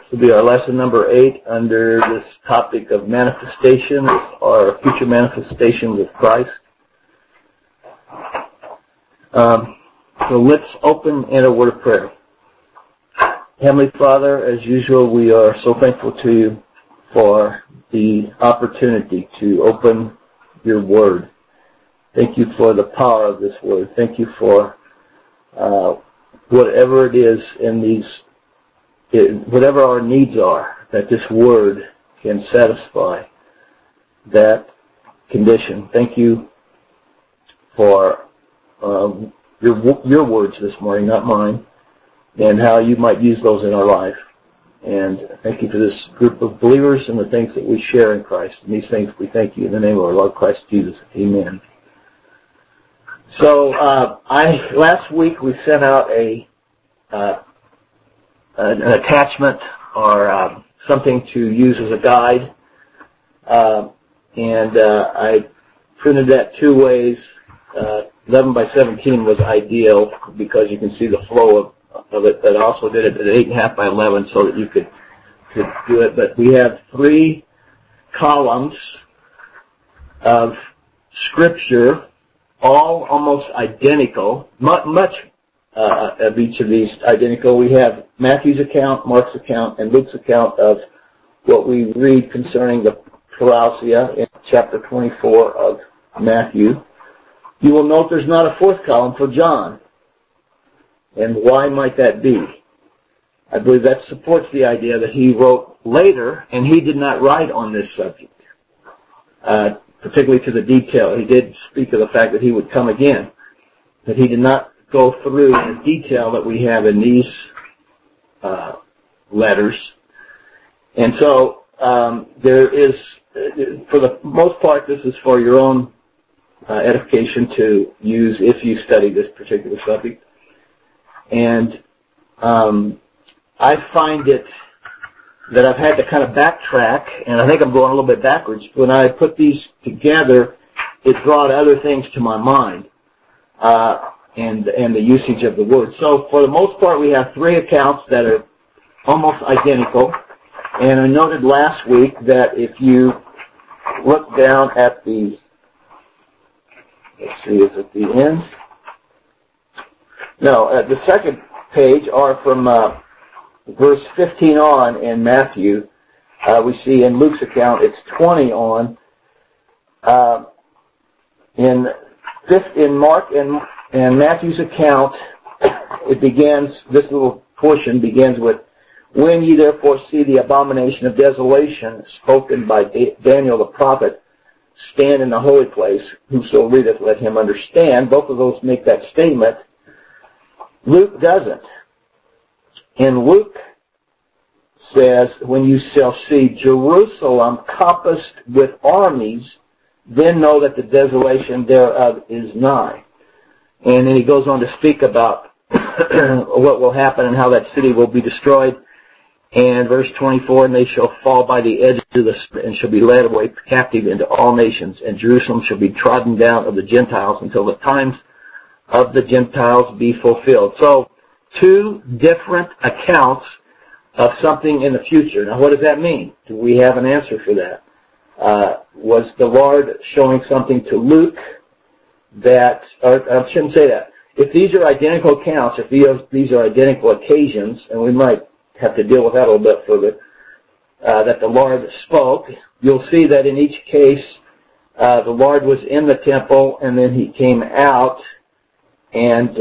This will be our lesson number 8 under this topic of manifestations or future manifestations of Christ. So let's open in a word of prayer. Heavenly Father, as usual, we are so thankful to you for the opportunity to open your word. Thank you for the power of this word. Thank you for whatever it is in these, whatever our needs are, that this word can satisfy that condition. Thank you for your words this morning, not mine, and how you might use those in our life. And thank you for this group of believers and the things that we share in Christ. And these things we thank you in the name of our Lord Christ Jesus. Amen. So last week we sent out an attachment or something to use as a guide, and I printed that 2 ways. 11 by 17 was ideal because you can see the flow of it, but I also did it at 8.5 by 11 so that you could do it. But we have 3 columns of Scripture, all almost identical, much of each of these identical. We have Matthew's account, Mark's account, and Luke's account of what we read concerning the parousia in chapter 24 of Matthew. You will note there's not a 4th column for John. And why might that be? I believe that supports the idea that he wrote later, and he did not write on this subject, particularly to the detail. He did speak of the fact that he would come again, but he did not go through the detail that we have in these letters. And so there is, for the most part, this is for your own edification to use if you study this particular subject. And I find it that I've had to kind of backtrack, and I think I'm going a little bit backwards. When I put these together, it brought other things to my mind, and the usage of the word. So for the most part, we have 3 accounts that are almost identical. And I noted last week that if you look down at the, let's see, is it the end? No, the second page are from verse 15 on in Matthew. We see in Luke's account it's 20 on. In Mark and Matthew's account, it begins, this little portion begins with, "When ye therefore see the abomination of desolation spoken by Daniel the prophet stand in the holy place, whoso readeth, let him understand." Both of those make that statement. Luke doesn't. And Luke says, "When you shall see Jerusalem compassed with armies, then know that the desolation thereof is nigh." And then he goes on to speak about what will happen and how that city will be destroyed. And verse 24, "And they shall fall by the edge of the sword, and shall be led away captive into all nations, and Jerusalem shall be trodden down of the Gentiles until the times of the Gentiles be fulfilled." So 2 different accounts of something in the future. Now what does that mean? Do we have an answer for that? Was the Lord showing something to Luke that, or I shouldn't say that. If these are identical accounts, if these are identical occasions, and we might have to deal with that a little bit further, that the Lord spoke, you'll see that in each case, the Lord was in the temple, and then he came out, and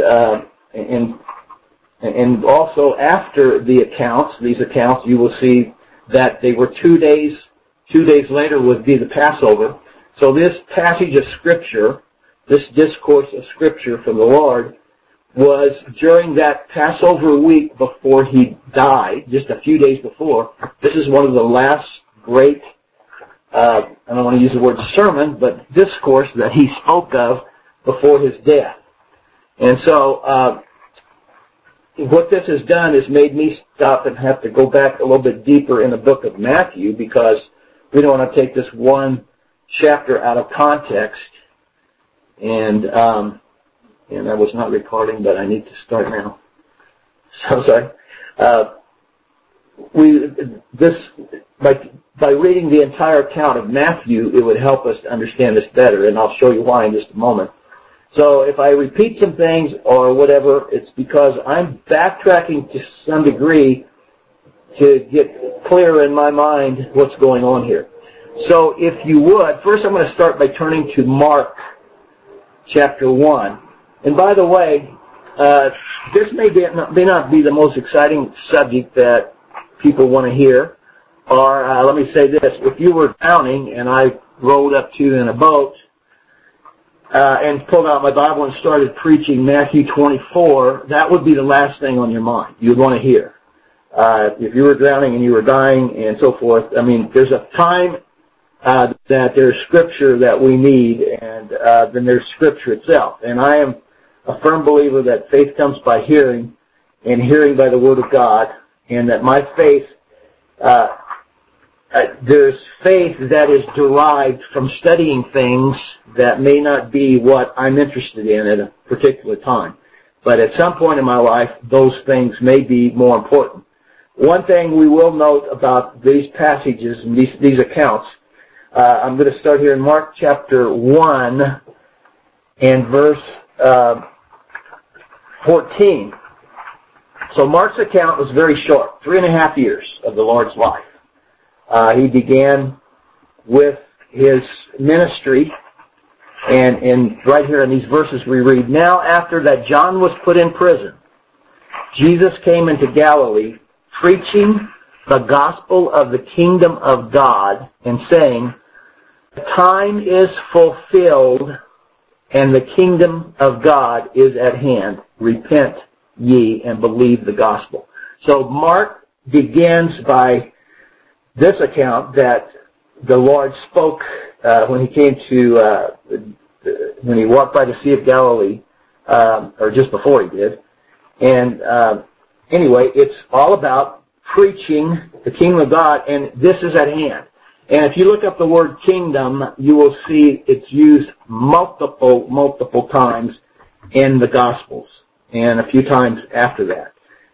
also after the accounts, these accounts, you will see that they were 2 days. 2 days later would be the Passover. So this passage of Scripture, this discourse of Scripture from the Lord, was during that Passover week before he died, just a few days before. This is one of the last great, I don't want to use the word sermon, but discourse that he spoke of before his death. And so, what this has done is made me stop and have to go back a little bit deeper in the book of Matthew, because we don't want to take this one chapter out of context. And I was not recording, but I need to start now. So sorry. by reading the entire account of Matthew, it would help us to understand this better, and I'll show you why in just a moment. So if I repeat some things or whatever, it's because I'm backtracking to some degree to get clear in my mind what's going on here. So if you would, first I'm going to start by turning to Mark chapter 1. And by the way, this may not be the most exciting subject that people want to hear. Or let me say this, if you were drowning and I rowed up to you in a boat and pulled out my Bible and started preaching Matthew 24, that would be the last thing on your mind you would want to hear. If you were drowning and you were dying and so forth, I mean, there's a time that there's Scripture that we need, and then there's Scripture itself. And I am a firm believer that faith comes by hearing, and hearing by the Word of God, and that my faith, there's faith that is derived from studying things that may not be what I'm interested in at a particular time. But at some point in my life, those things may be more important. One thing we will note about these passages and these accounts, I'm going to start here in Mark chapter 1 and verse 14. So Mark's account was very short, 3.5 years of the Lord's life. He began with his ministry, and right here in these verses we read, "Now after that John was put in prison, Jesus came into Galilee, preaching the gospel of the kingdom of God, and saying, 'The time is fulfilled, and the kingdom of God is at hand. Repent ye and believe the gospel.'" So Mark begins by this account that the Lord spoke when he came to, when he walked by the Sea of Galilee, or just before he did. And anyway, it's all about preaching the kingdom of God, and this is at hand. And if you look up the word kingdom, you will see it's used multiple times in the Gospels, and a few times after that.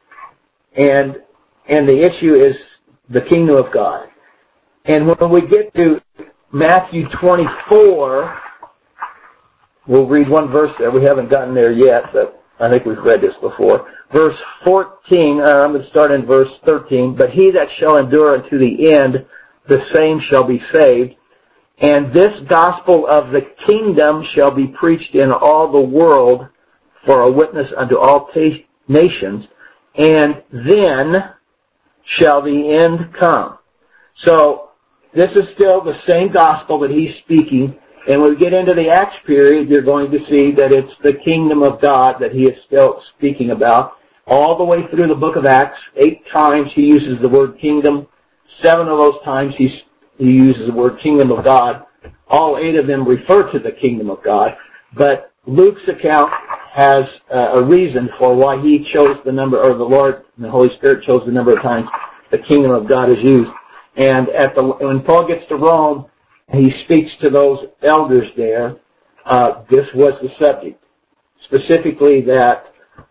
And the issue is the kingdom of God. And when we get to Matthew 24, we'll read one verse there. We haven't gotten there yet, but I think we've read this before. Verse 14, I'm going to start in verse 13. "But he that shall endure unto the end, the same shall be saved. And this gospel of the kingdom shall be preached in all the world for a witness unto all nations, and then shall the end come." So this is still the same gospel that he's speaking. And when we get into the Acts period, you're going to see that it's the kingdom of God that he is still speaking about. All the way through the book of Acts, 8 times he uses the word kingdom. 7 of those times he uses the word kingdom of God. All 8 of them refer to the kingdom of God. But Luke's account has a reason for why he chose the number, or the Lord and the Holy Spirit chose the number of times the kingdom of God is used. And when Paul gets to Rome, he speaks to those elders there. This was the subject, specifically that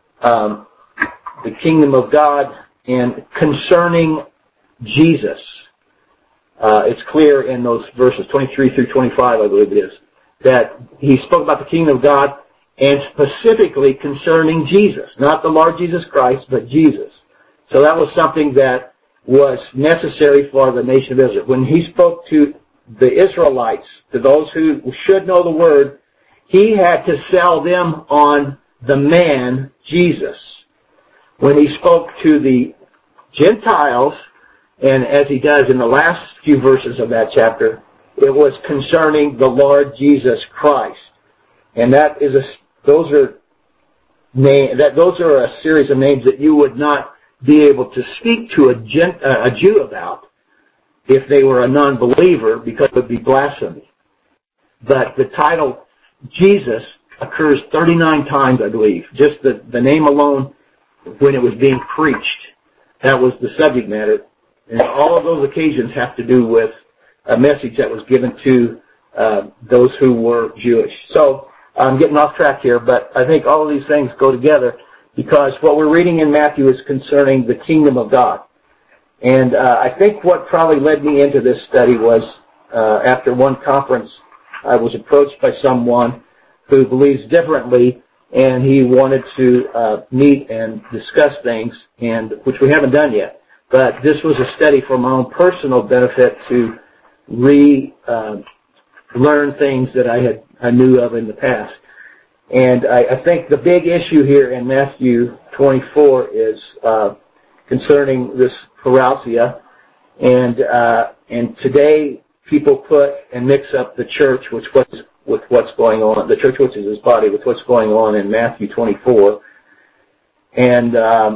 the kingdom of God and concerning Jesus. It's clear in those verses 23 through 25, I believe it is, that he spoke about the kingdom of God and specifically concerning Jesus, not the Lord Jesus Christ, but Jesus. So that was something that was necessary for the nation of Israel. When he spoke to the Israelites, to those who should know the word, he had to sell them on the man, Jesus. When he spoke to the Gentiles, and as he does in the last few verses of that chapter, it was concerning the Lord Jesus Christ. And those are a series of names that you would not be able to speak to a Jew about if they were a non-believer, because it would be blasphemy. But the title Jesus occurs 39 times, I believe. Just the name alone when it was being preached. That was the subject matter. And all of those occasions have to do with a message that was given to those who were Jewish. So I'm getting off track here, but I think all of these things go together because what we're reading in Matthew is concerning the kingdom of God. And I think what probably led me into this study was after one conference, I was approached by someone who believes differently, and he wanted to meet and discuss things, and which we haven't done yet. But this was a study for my own personal benefit to learn things that I knew of in the past. And I think the big issue here in Matthew 24 is concerning this parousia, and today people put and mix up the church with what's going on, the church which is his body, with what's going on in Matthew 24, and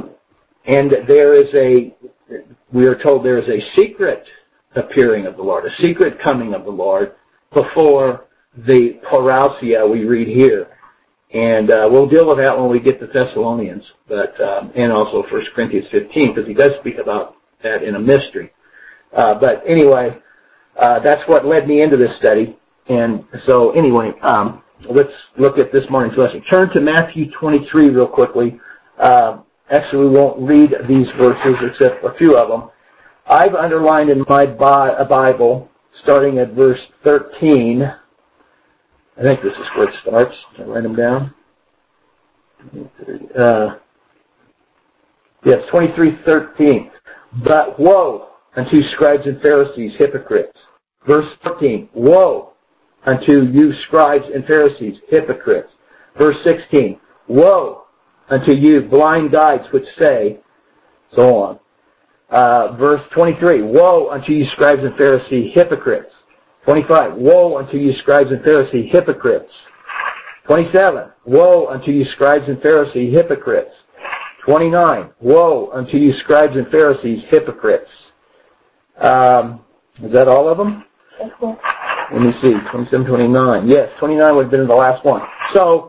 we are told there is a secret appearing of the Lord, a secret coming of the Lord before the parousia we read here. And we'll deal with that when we get to Thessalonians, and also 1 Corinthians 15, because he does speak about that in a mystery. But anyway, that's what led me into this study. And so anyway, let's look at this morning's lesson. Turn to Matthew 23 real quickly. Actually, we won't read these verses except a few of them. I've underlined in my Bible, starting at verse 13. I think this is where it starts. I'll write them down. Yes, 23:13. But woe unto you scribes and Pharisees, hypocrites. Verse 14. Woe unto you scribes and Pharisees, hypocrites. Verse 16. Woe unto you blind guides which say, so on. Verse 23. Woe unto you scribes and Pharisees, hypocrites. 25. Woe unto you scribes and Pharisees, hypocrites. 27. Woe unto you scribes and Pharisees, hypocrites. 29. Woe unto you scribes and Pharisees, hypocrites. Is that all of them? Let me see. 27, 29. Yes, 29 would have been the last one. So,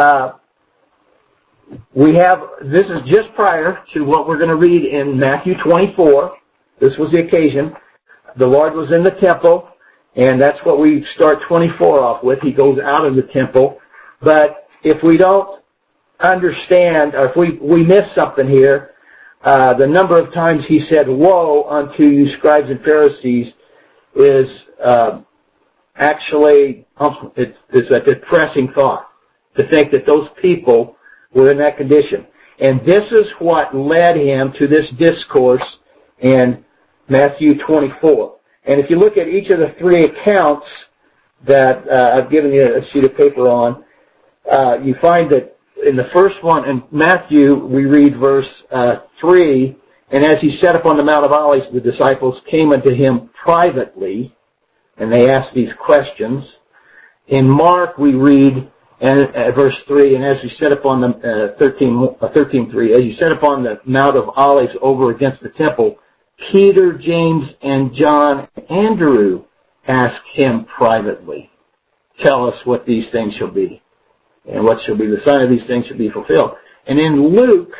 this is just prior to what we're going to read in Matthew 24. This was the occasion. The Lord was in the temple, and that's what we start 24 off with. He goes out of the temple. But if we don't understand, or if we miss something here, the number of times he said, woe unto you scribes and Pharisees, is actually, it's a depressing thought to think that those people were in that condition. And this is what led him to this discourse in Matthew 24. And if you look at each of the three accounts that I've given you a sheet of paper on, you find that in the first one, in Matthew, we read verse 3, and as he sat upon the Mount of Olives, the disciples came unto him privately, and they asked these questions. In Mark, we read verse 3, and as he sat upon the 13:3, as he sat upon the Mount of Olives over against the temple, Peter, James, and John, and Andrew asked him privately, tell us what these things shall be, and what shall be the sign of these things shall be fulfilled. And in Luke,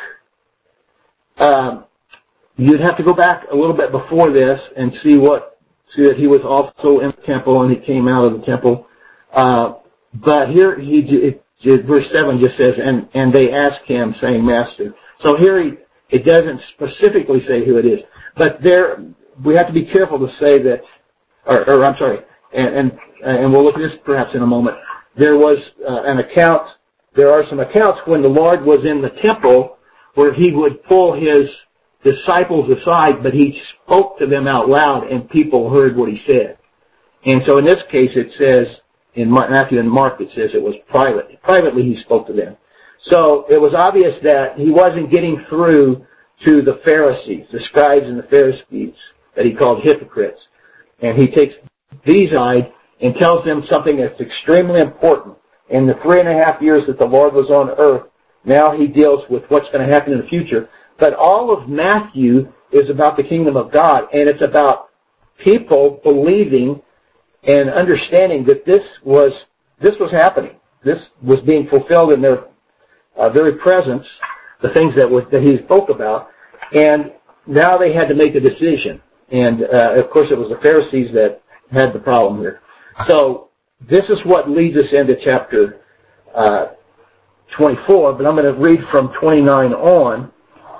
you'd have to go back a little bit before this and see that he was also in the temple and he came out of the temple. But here, verse 7 just says, and they asked him, saying, Master. So here it doesn't specifically say who it is. But we have to be careful to say that, or I'm sorry, and we'll look at this perhaps in a moment. There was there are some accounts when the Lord was in the temple where he would pull his disciples aside, but he spoke to them out loud and people heard what he said. And so in this case it says, in Matthew and Mark it says it was private. Privately he spoke to them. So it was obvious that he wasn't getting through to the Pharisees, the scribes and the Pharisees that he called hypocrites. And he takes these aside and tells them something that's extremely important. In the 3.5 years that the Lord was on earth, now he deals with what's going to happen in the future. But all of Matthew is about the kingdom of God, and it's about people believing and understanding that this was happening. This was being fulfilled in their very presence, the things that he spoke about, and now they had to make a decision. And of course it was the Pharisees that had the problem here. So this is what leads us into chapter 24, but I'm going to read from 29 on.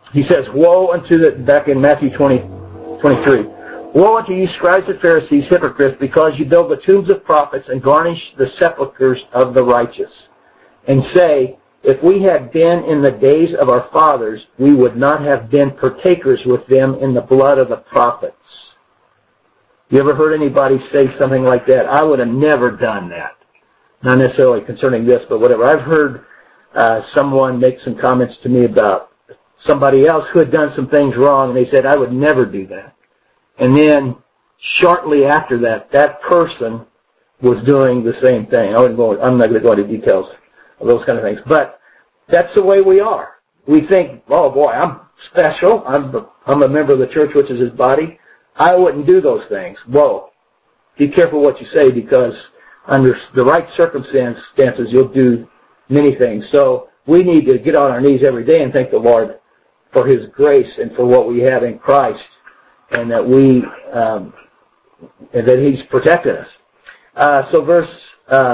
he says, woe unto the, back in Matthew 20:23, woe unto you, scribes and Pharisees, hypocrites, because you build the tombs of prophets and garnish the sepulchres of the righteous, and say, if we had been in the days of our fathers, we would not have been partakers with them in the blood of the prophets. You ever heard anybody say something like that? I would have never done that. Not necessarily concerning this, but whatever. I've heard someone make some comments to me about somebody else who had done some things wrong, and they said, I would never do that. And then, shortly after that, that person was doing the same thing. I'm not going to go into details of those kind of things. But that's the way we are. We think, oh boy, I'm special. I'm a member of the church, which is his body. I wouldn't do those things. Whoa. Be careful what you say, because under the right circumstances, you'll do many things. So we need to get on our knees every day and thank the Lord for his grace and for what we have in Christ, and that and that he's protected us. So verse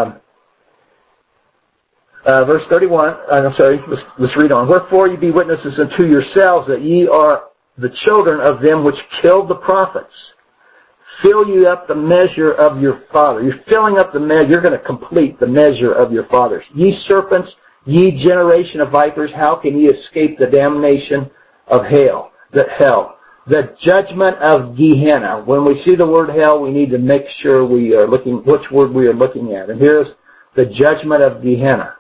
31, let's read on. Wherefore ye be witnesses unto yourselves that ye are the children of them which killed the prophets. Fill you up the measure of your father. You're filling up the measure. You're going to complete the measure of your fathers. Ye serpents, ye generation of vipers, how can ye escape the damnation of hell? The judgment of Gehenna. When we see the word hell, we need to make sure we are looking, which word we are looking at. And here's the judgment of Gehenna.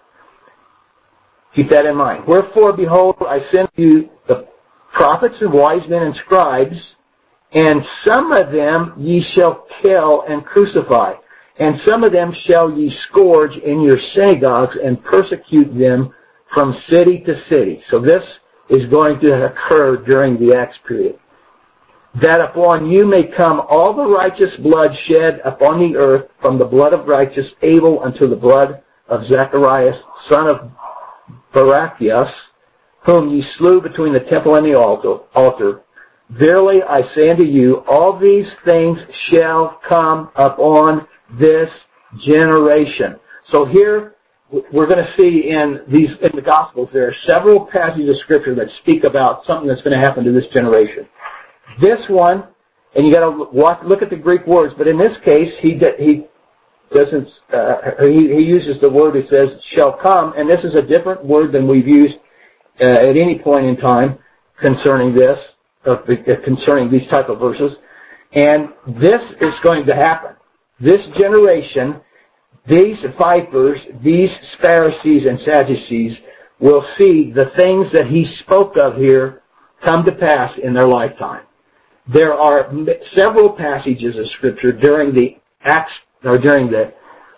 Keep that in mind. Wherefore, behold, I send you the prophets and wise men and scribes, and some of them ye shall kill and crucify, and some of them shall ye scourge in your synagogues and persecute them from city to city. So this is going to occur during the Acts period. That upon you may come all the righteous blood shed upon the earth, from the blood of righteous Abel unto the blood of Zacharias, son of Barachias, whom ye slew between the temple and the altar. Verily I say unto you, all these things shall come upon this generation. So here we're going to see in the Gospels, there are several passages of Scripture that speak about something that's going to happen to this generation. This one, and you got to look at the Greek words, but in this case he doesn't. He uses the word. He says shall come, and this is a different word than we've used at any point in time concerning this. Concerning these type of verses, and this is going to happen. This generation, these vipers, these Pharisees and Sadducees, will see the things that he spoke of here come to pass in their lifetime. There are several passages of Scripture during the Acts, or during in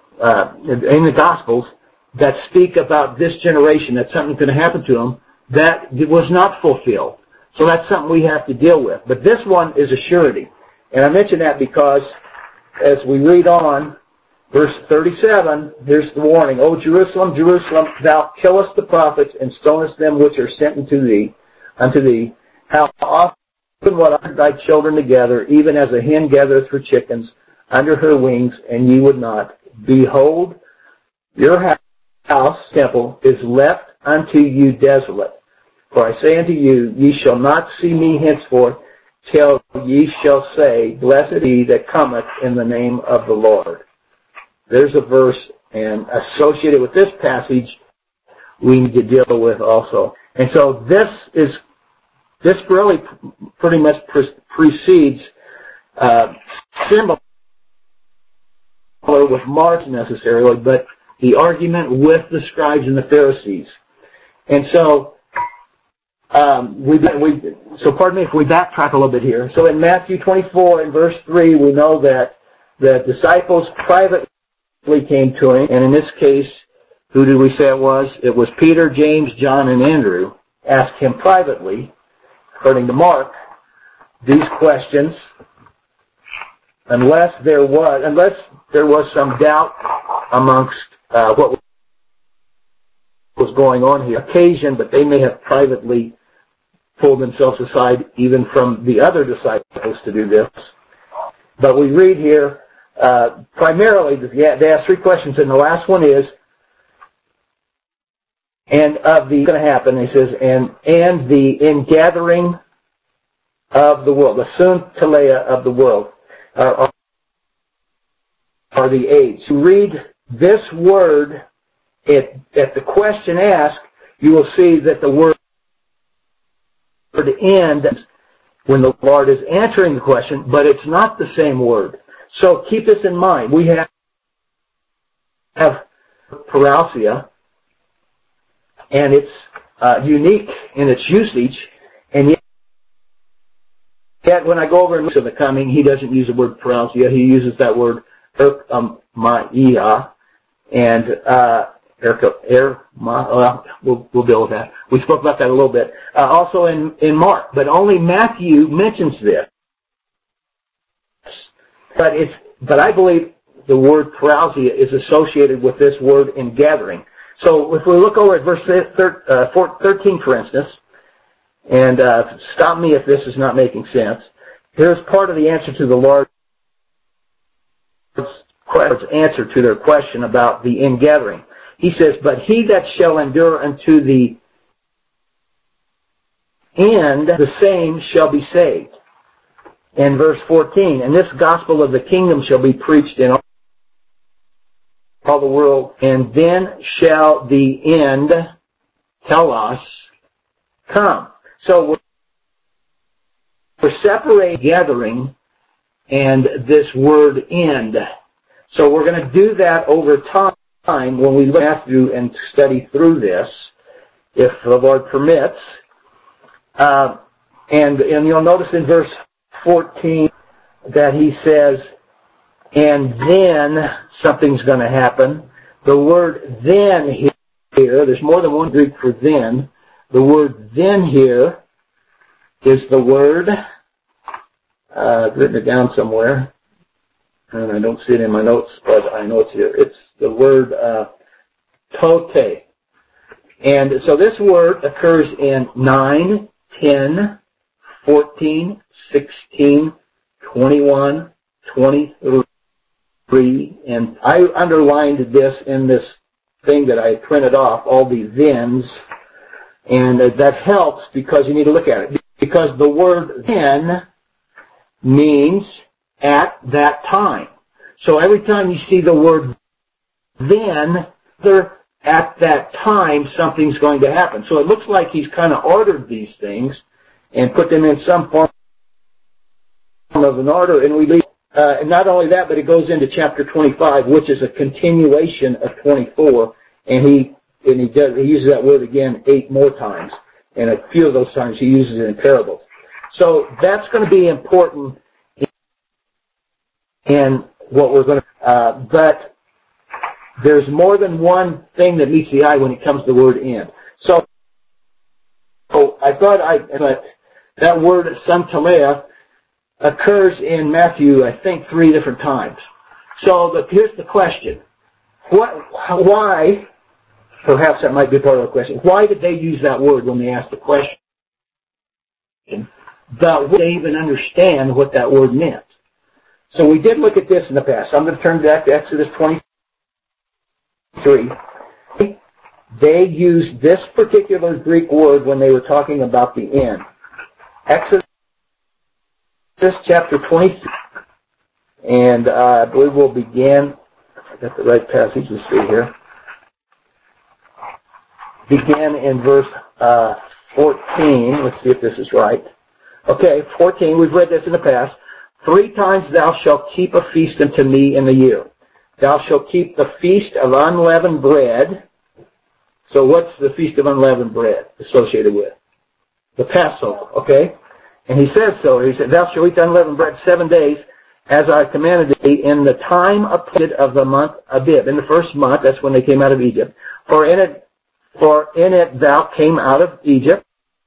the Gospels, that speak about this generation, that something's going to happen to them that was not fulfilled. So that's something we have to deal with. But this one is a surety. And I mention that because as we read on, verse 37, here's the warning. O Jerusalem, Jerusalem, thou killest the prophets and stonest them which are sent unto thee. How often would I thy children together, even as a hen gathereth her chickens under her wings, and ye would not. Behold, your house, temple, is left unto you desolate. For I say unto you, ye shall not see me henceforth, till ye shall say, Blessed he that cometh in the name of the Lord. There's a verse, and associated with this passage, we need to deal with also. And so this really pretty much precedes similar with Mark necessarily, but the argument with the scribes and the Pharisees. And so, pardon me if we backtrack a little bit here. So in Matthew 24 and verse 3, we know that the disciples privately came to him, and in this case, who did we say it was? It was Peter, James, John, and Andrew. Asked him privately, according to Mark, these questions, unless there was some doubt amongst what was going on here. Occasion, but they may have privately pulled themselves aside even from the other disciples to do this. But we read here, primarily, they ask three questions, and the last one is, and of the going to happen. He says, and the ingathering of the world, the Suntalea of the world, are the age. You read this word at the question asked, you will see that the word end when the Lord is answering the question, but it's not the same word. So keep this in mind. We have parousia, and it's unique in its usage, and yet when I go over in the coming, he doesn't use the word parousia. He uses that word ermaia, and we'll deal with that. We spoke about that a little bit. Also in Mark, but only Matthew mentions this. But I believe the word parousia is associated with this word in gathering. So if we look over at verse 13, for instance, and stop me if this is not making sense. Here's part of the answer to the Lord's answer to their question about the ingathering. He says, but he that shall endure unto the end, the same shall be saved. In verse 14, and this gospel of the kingdom shall be preached in all the world, and then shall the end, telos, come. So we're separating gathering and this word end. So we're going to do that over time when we look at Matthew and study through this, if the Lord permits. And you'll notice in verse 14 that he says, and then something's going to happen. The word then here, there's more than one Greek for then. The word then here is the word, I've written it down somewhere, and I don't see it in my notes, but I know it's here. It's the word tote. And so this word occurs in 9, 10, 14, 16, 21, 23, and I underlined this in this thing that I printed off, all the thens, and that helps because you need to look at it. Because the word then means at that time. So every time you see the word then, at that time, something's going to happen. So it looks like he's kind of ordered these things and put them in some form of an order, and we leave. And not only that, but it goes into chapter 25, which is a continuation of 24, and he uses that word again 8 more times, and a few of those times he uses it in parables. So that's going to be important in what we're going to. But there's more than one thing that meets the eye when it comes to the word end. So I thought but that word Suntalea occurs in Matthew, I think, 3 different times. So here's the question. Why, perhaps that might be part of the question, why did they use that word when they asked the question? But would they even understand what that word meant? So we did look at this in the past. I'm going to turn back to Exodus 23. They used this particular Greek word when they were talking about the end. Exodus chapter 23. And I believe we'll begin, I got the right passage to see here. Begin in verse 14. Let's see if this is right. Okay, 14. We've read this in the past. 3 times thou shalt keep a feast unto me in the year. Thou shalt keep the feast of unleavened bread. So what's the feast of unleavened bread associated with? The Passover, okay? And he says so. He said, thou shalt eat unleavened bread 7 days, as I commanded thee, in the time appointed of the month Abib. In the first month, that's when they came out of Egypt. For in it thou came out of Egypt,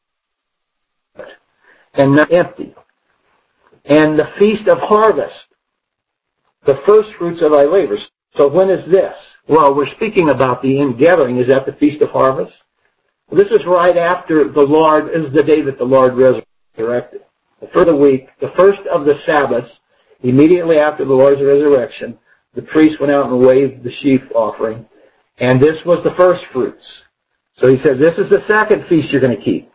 and not empty. And the feast of harvest, the first fruits of thy labors. So when is this? Well, we're speaking about the ingathering. Is that the feast of harvest? Well, this is right after the Lord, this is the day that the Lord resurrected. The first of the week, the first of the Sabbaths, immediately after the Lord's resurrection, the priest went out and waved the sheaf offering. And this was the first fruits. So he said, this is the second feast you're going to keep.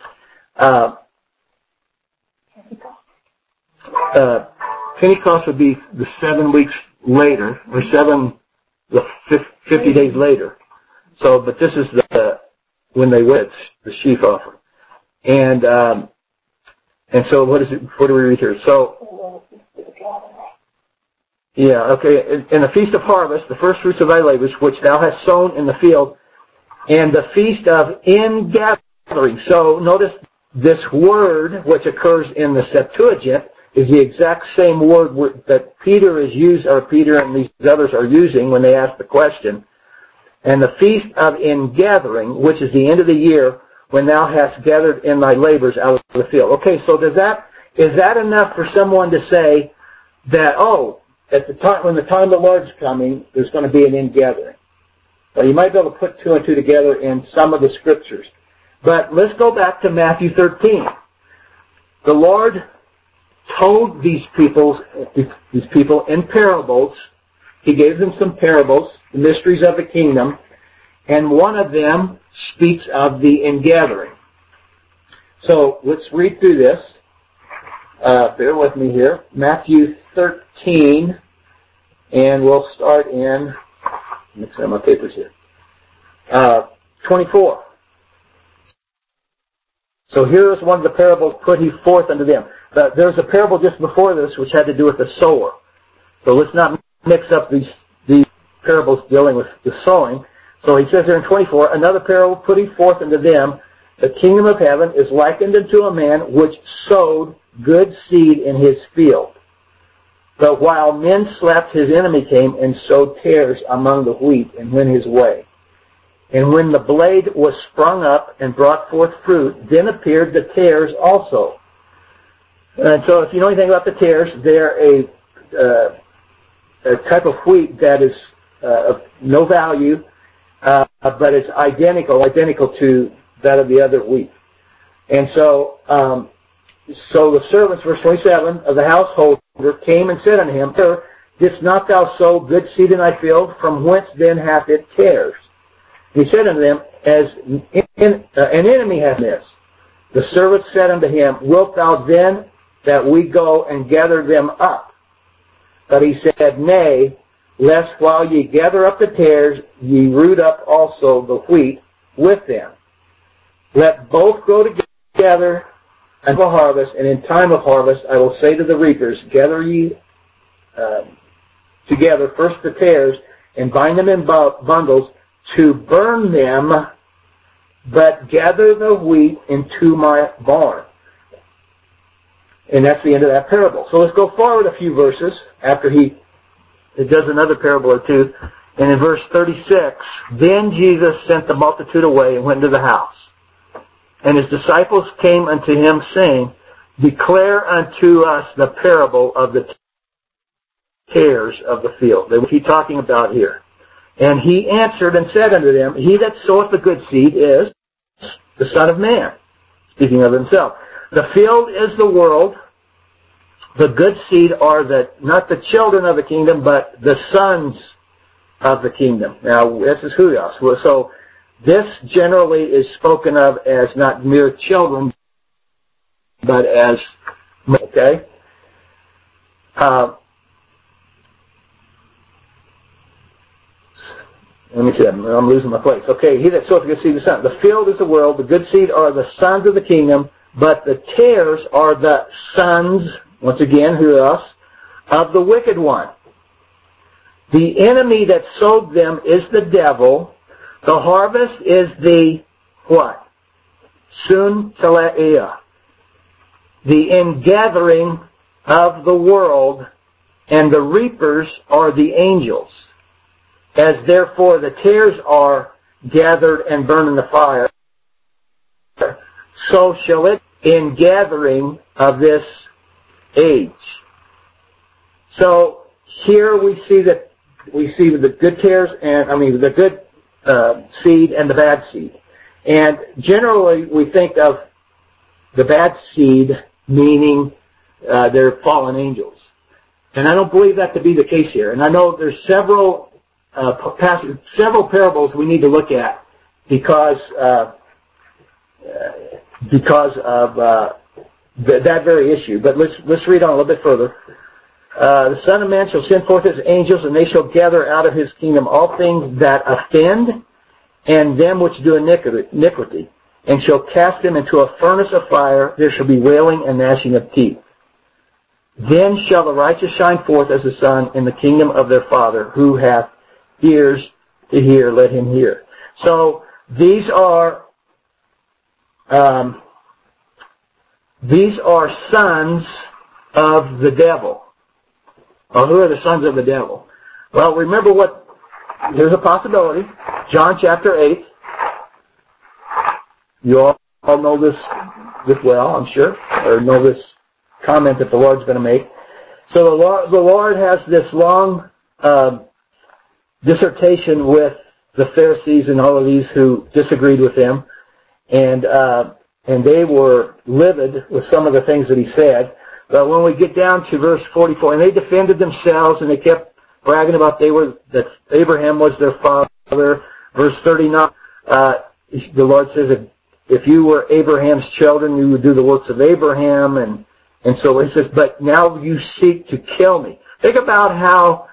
Pentecost would be the 7 weeks later, or 50 days later. So, but this is when they went, the sheaf offering. And so what do we read here? So, yeah, okay. In the feast of harvest, the first fruits of thy labors, which thou hast sown in the field, and the feast of ingathering. So notice this word, which occurs in the Septuagint, is the exact same word that Peter and these others are using when they ask the question. And the feast of ingathering, which is the end of the year, when thou hast gathered in thy labors out of the field. Okay, so is that enough for someone to say that, at the time, when the time of the Lord's coming, there's going to be an ingathering? Well, you might be able to put 2 and 2 together in some of the scriptures. But let's go back to Matthew 13. The Lord told these people in parables. He gave them some parables, the mysteries of the kingdom, and one of them speaks of the ingathering. So let's read through this. Bear with me here. Matthew 13, and we'll start in, mix up my papers here, 24. So here is one of the parables put he forth unto them. There's a parable just before this which had to do with the sower. So let's not mix up these parables dealing with the sowing. So he says here in 24, another parable put he forth unto them, the kingdom of heaven is likened unto a man which sowed good seed in his field. But while men slept, his enemy came and sowed tares among the wheat and went his way. And when the blade was sprung up and brought forth fruit, then appeared the tares also. And so if you know anything about the tares, they're a type of wheat that is of no value, but it's identical to that of the other wheat. And so the servants, verse 27, of the householder came and said unto him, Sir, didst not thou sow good seed in thy field? From whence then hath it tares? And he said unto them, As an enemy hath this. The servants said unto him, Wilt thou then that we go and gather them up? But he said, Nay, lest while ye gather up the tares, ye root up also the wheat with them. Let both grow together until harvest, and in time of harvest I will say to the reapers, Gather ye together first the tares, and bind them in bundles, to burn them, but gather the wheat into my barn. And that's the end of that parable. So let's go forward a few verses after he does another parable or two. And in verse 36, Then Jesus sent the multitude away and went into the house. And his disciples came unto him, saying, Declare unto us the parable of the tares of the field. What is he talking about here? And he answered and said unto them, He that soweth the good seed is the Son of Man, speaking of himself. The field is the world. The good seed are not the children of the kingdom, but the sons of the kingdom. Now, this is huios. So, this generally is spoken of as not mere children, but as, okay? Let me see that. I'm losing my place. Okay, he that soweth the good seed is the son. The field is the world. The good seed are the sons of the kingdom, but the tares are the sons, once again, huios, of the wicked one. The enemy that sowed them is the devil. The harvest is the what? Sun teleia. The ingathering of the world, and the reapers are the angels. As therefore the tares are gathered and burned in the fire, so shall it in gathering of this age. So here we see the good tares the good seed and the bad seed. And generally we think of the bad seed meaning they're fallen angels. And I don't believe that to be the case here. And I know there's several parables we need to look at because of that very issue. But let's read on a little bit further. The Son of Man shall send forth his angels, and they shall gather out of his kingdom all things that offend, and them which do iniquity, and shall cast them into a furnace of fire. There shall be wailing and gnashing of teeth. Then shall the righteous shine forth as the sun in the kingdom of their Father. Who hath ears to hear, let him hear. So these are sons of the devil. Well, who are the sons of the devil? Well, remember here's a possibility. John chapter 8. You all know this well, I'm sure, or know this comment that the Lord's going to make. So the Lord has this long dissertation with the Pharisees and all of these who disagreed with him, and they were livid with some of the things that he said. But when we get down to verse 44, and they defended themselves, and they kept bragging about that Abraham was their father. Verse 39, the Lord says, if you were Abraham's children, you would do the works of Abraham, and so he says, but now you seek to kill me. Think about how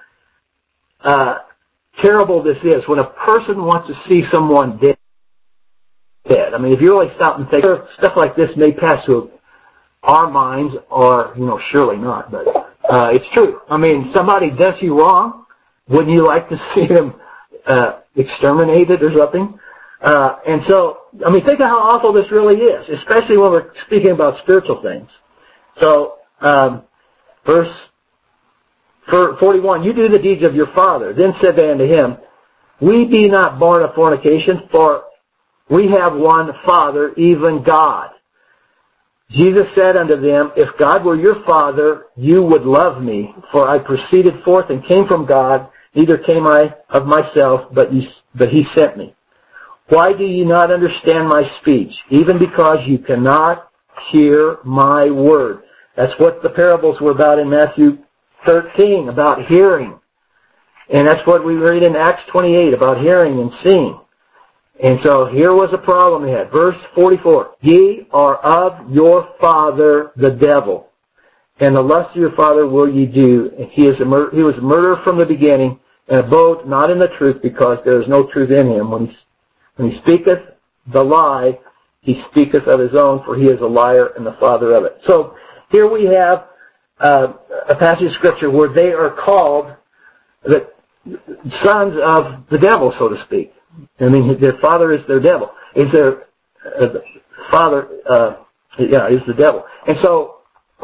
terrible this is when a person wants to see someone dead. I mean, if you really stop and think, stuff like this may pass through our minds, or, surely not, but it's true. I mean, somebody does you wrong. Wouldn't you like to see them exterminated or something? And so, I mean, think of how awful this really is, especially when we're speaking about spiritual things. So, verse 41, you do the deeds of your father. Then said they unto him, we be not born of fornication, for we have one Father, even God. Jesus said unto them, if God were your Father, you would love me, for I proceeded forth and came from God, neither came I of myself, but he sent me. Why do you not understand my speech? Even because you cannot hear my word. That's what the parables were about in Matthew 13, about hearing. And that's what we read in Acts 28, about hearing and seeing. And so here was a problem they had. Verse 44, ye are of your father the devil, and the lust of your father will ye do. And he was a murderer from the beginning, and abode not in the truth, because there is no truth in him. When he speaketh the lie, he speaketh of his own, for he is a liar and the father of it. So here we have a passage of scripture where they are called the sons of the devil, so to speak. I mean, their father is their devil. Is their father? Is the devil. And so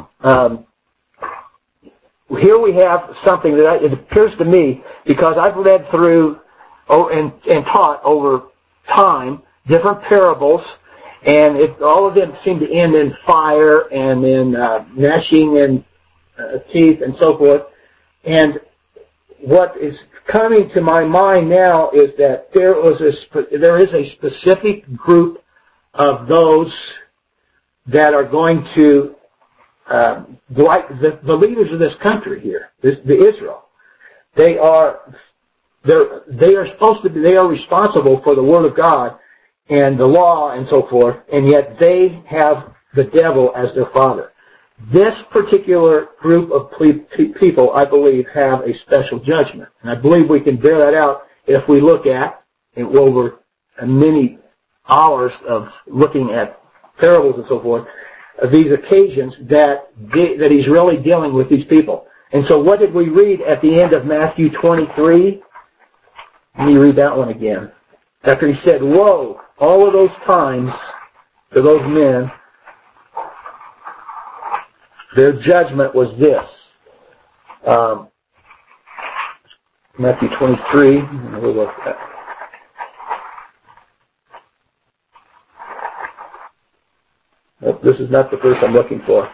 here we have something that it appears to me, because I've read through and taught over time different parables, and all of them seem to end in fire and in gnashing and teeth and so forth. And what is coming to my mind now is that there is a specific group of those that are going to, like the leaders of this country here, the Israel. They are responsible for the Word of God and the law and so forth, and yet they have the devil as their father. This particular group of people, I believe, have a special judgment. And I believe we can bear that out if we look at, over many hours of looking at parables and so forth, of these occasions that he's really dealing with these people. And so what did we read at the end of Matthew 23? Let me read that one again. After he said, woe, all of those times to those men, their judgment was this. Matthew 23. Where was that? Oh, this is not the verse I'm looking for.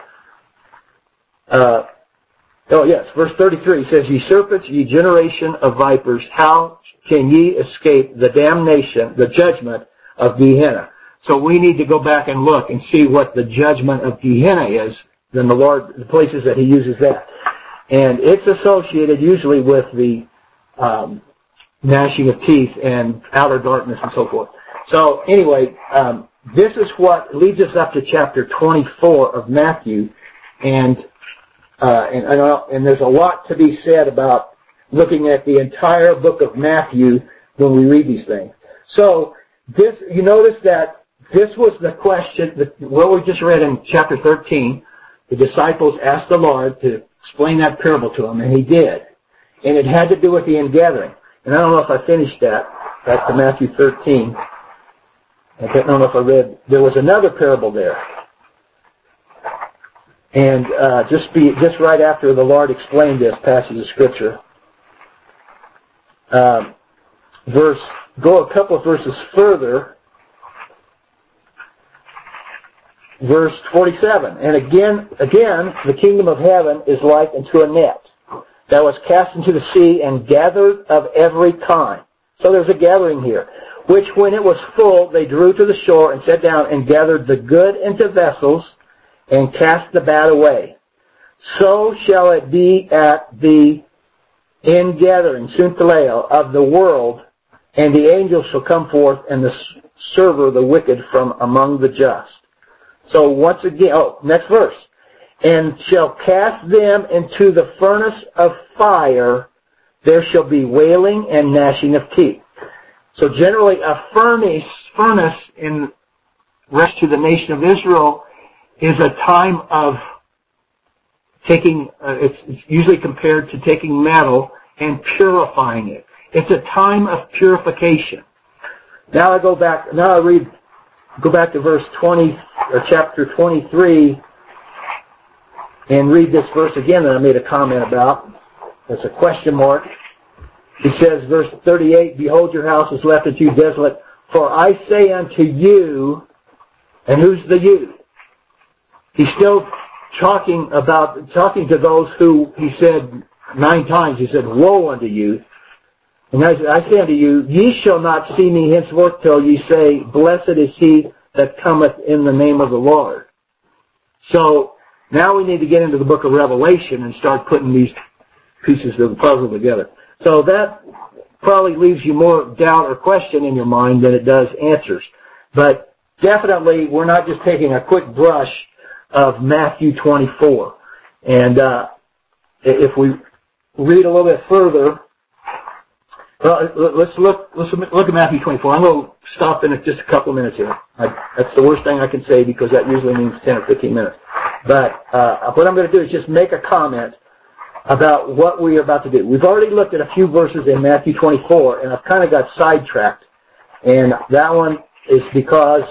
Verse 33 says, ye serpents, ye generation of vipers, how can ye escape the damnation, the judgment of Gehenna? So we need to go back and look and see what the judgment of Gehenna is. Then the places that he uses that. And it's associated usually with the gnashing of teeth and outer darkness and so forth. So anyway, this is what leads us up to chapter 24 of Matthew, and there's a lot to be said about looking at the entire book of Matthew when we read these things. So this, you notice that this was the question that what we just read in chapter 13. The disciples asked the Lord to explain that parable to them, and He did. And it had to do with the ingathering. And I don't know if I finished that. Back to Matthew 13. I don't know if I read. There was another parable there. And just right after the Lord explained this passage of Scripture, go a couple of verses further. Verse 47, and again, the kingdom of heaven is like unto a net that was cast into the sea and gathered of every kind. So there's a gathering here, which when it was full, they drew to the shore and sat down and gathered the good into vessels and cast the bad away. So shall it be at the ingathering, sunteleo, of the world, and the angels shall come forth and sever the wicked from among the just. So once again, next verse. And shall cast them into the furnace of fire. There shall be wailing and gnashing of teeth. So generally a furnace in rest to the nation of Israel is a time of taking, it's usually compared to taking metal and purifying it. It's a time of purification. Now go back to verse 20, or chapter 23, and read this verse again that I made a comment about. It's a question mark. He says, verse 38, Behold, your house is left unto you desolate, for I say unto you, and who's the you? He's still talking to those who, he said 9 times, he said, Woe unto you. And I say unto you, ye shall not see me henceforth till ye say, Blessed is he that cometh in the name of the Lord. So now we need to get into the book of Revelation and start putting these pieces of the puzzle together. So that probably leaves you more doubt or question in your mind than it does answers. But definitely we're not just taking a quick brush of Matthew 24. And if we read a little bit further, let's look at Matthew 24. I'm going to stop in just a couple of minutes here. That's the worst thing I can say because that usually means 10 or 15 minutes. But what I'm going to do is just make a comment about what we are about to do. We've already looked at a few verses in Matthew 24, and I've kind of got sidetracked. And that one is because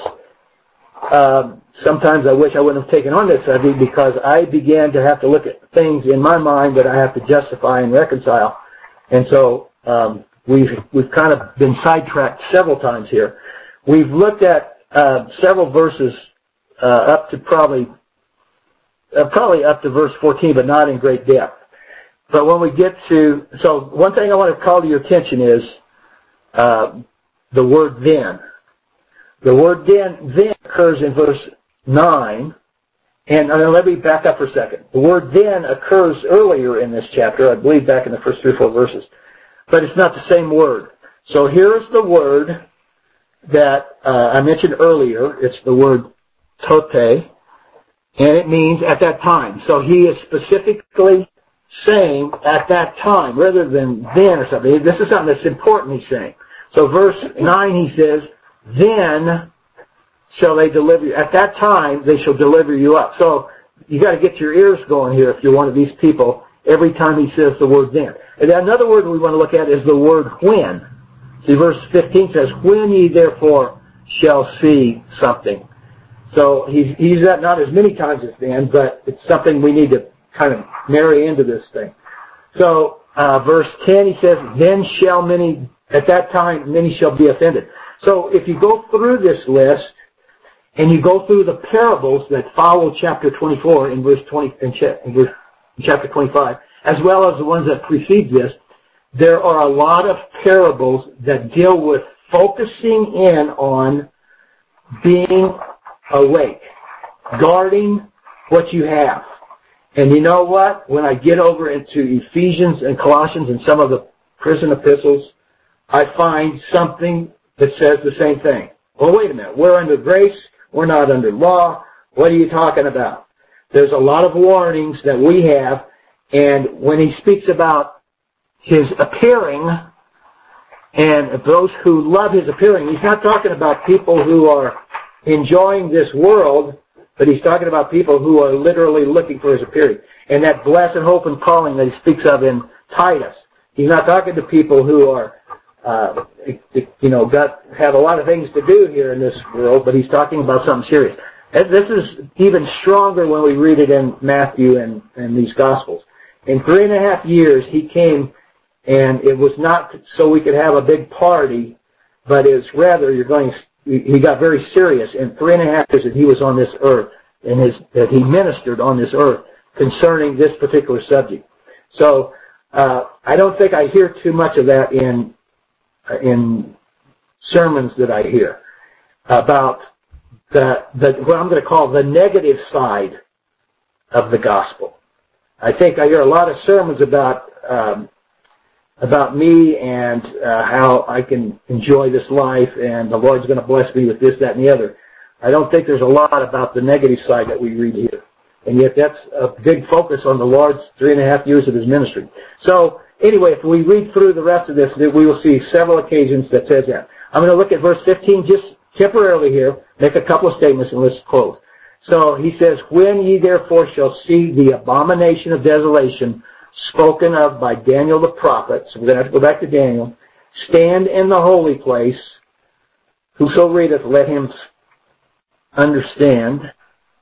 sometimes I wish I wouldn't have taken on this subject because I began to have to look at things in my mind that I have to justify and reconcile. And so we've kind of been sidetracked several times here. We've looked at several verses up to probably up to verse 14, but not in great depth. But when we get to, so one thing I want to call to your attention is the word then. The word then occurs in verse 9, and let me back up for a second. The word then occurs earlier in this chapter, I believe back in the first 3 or 4 verses, but it's not the same word. So here's the word that I mentioned earlier. It's the word tote, and it means at that time. So he is specifically saying at that time, rather than then or something. This is something that's important he's saying. So verse 9 he says, then shall they deliver you. At that time they shall deliver you up. So you got to get your ears going here if you're one of these people every time he says the word then. And another word we want to look at is the word when. See, verse 15 says, when ye therefore shall see something. So he's used that not as many times as then, but it's something we need to kind of marry into this thing. So verse 10 he says, then shall many, at that time many shall be offended. So if you go through this list and you go through the parables that follow chapter 24 in verse 20 in chapter 25, as well as the ones that precedes this, there are a lot of parables that deal with focusing in on being awake, guarding what you have. And you know what? When I get over into Ephesians and Colossians and some of the prison epistles, I find something that says the same thing. Well, wait a minute. We're under grace. We're not under law. What are you talking about? There's a lot of warnings that we have, and when he speaks about his appearing and those who love his appearing, he's not talking about people who are enjoying this world, but he's talking about people who are literally looking for his appearing. And that blessed hope and calling that he speaks of in Titus, he's not talking to people who are, have a lot of things to do here in this world, but he's talking about something serious. This is even stronger when we read it in Matthew and these Gospels. In 3.5 years, he came, and it was not so we could have a big party, but it's rather he got very serious in 3.5 years that he was on this earth, and that he ministered on this earth concerning this particular subject. So I don't think I hear too much of that in sermons that I hear about what I'm going to call the negative side of the gospel. I think I hear a lot of sermons about me and how I can enjoy this life and the Lord's going to bless me with this, that, and the other. I don't think there's a lot about the negative side that we read here. And yet that's a big focus on the Lord's 3.5 years of his ministry. So anyway, if we read through the rest of this, we will see several occasions that says that. I'm going to look at verse 15 just temporarily here, make a couple of statements, and let's close. So he says, when ye therefore shall see the abomination of desolation spoken of by Daniel the prophet, so we're going to have to go back to Daniel, stand in the holy place, whoso readeth, let him understand.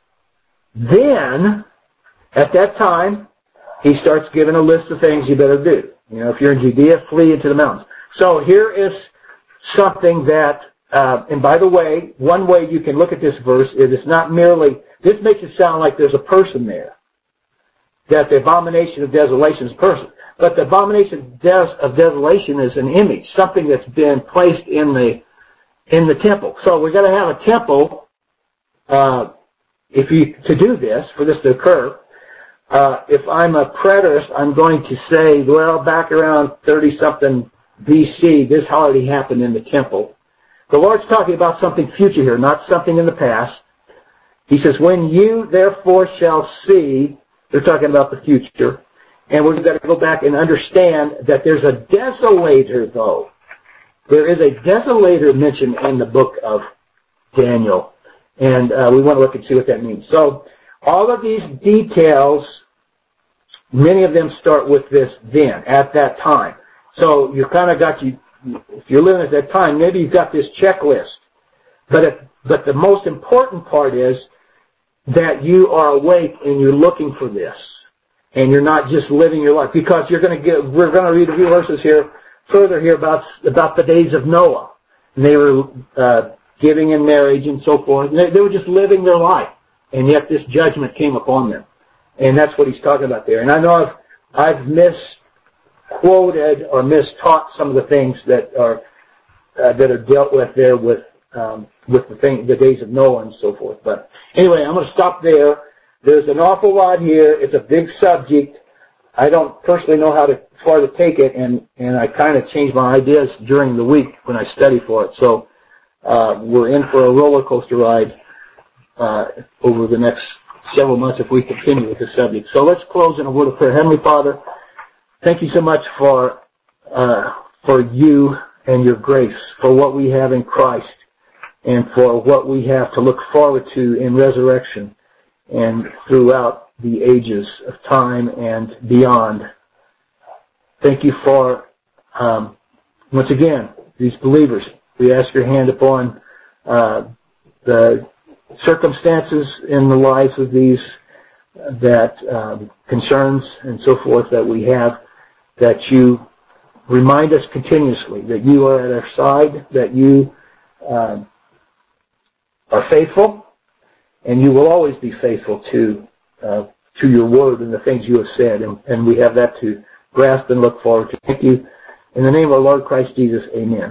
Then, at that time, he starts giving a list of things you better do. If you're in Judea, flee into the mountains. So here is something that, and by the way, one way you can look at this verse is it's not merely, this makes it sound like there's a person there. That the abomination of desolation is a person. But the abomination of desolation is an image, something that's been placed in the temple. So we're going to have a temple, to do this, for this to occur. If I'm a preterist, I'm going to say, well, back around 30-something BC, this already happened in the temple. The Lord's talking about something future here, not something in the past. He says, when you therefore shall see, they're talking about the future, and we've got to go back and understand that there's a desolator, though. There is a desolator mentioned in the book of Daniel, and we want to look and see what that means. So all of these details, many of them start with this then, at that time. So you kind of got if you're living at that time, maybe you've got this checklist. But the most important part is that you are awake and you're looking for this. And you're not just living your life. Because we're going to read a few verses here, further here about the days of Noah. And they were giving in marriage and so forth. And they were just living their life. And yet this judgment came upon them. And that's what he's talking about there. And I know I've misquoted or mistaught some of the things that are dealt with there with the days of Noah and so forth. But anyway, I'm going to stop there. There's an awful lot here. It's a big subject. I don't personally know how far to take it, and I kind of change my ideas during the week when I study for it. So we're in for a roller coaster ride over the next several months if we continue with this subject. So let's close in a word of prayer. Heavenly Father, thank you so much for you and your grace, for what we have in Christ, and for what we have to look forward to in resurrection and throughout the ages of time and beyond. Thank you for, once again, these believers. We ask your hand upon the circumstances in the lives of these concerns and so forth that we have, that you remind us continuously that you are at our side, that you are faithful, and you will always be faithful to your word and the things you have said, and we have that to grasp and look forward to. Thank you. In the name of our Lord Christ Jesus, amen.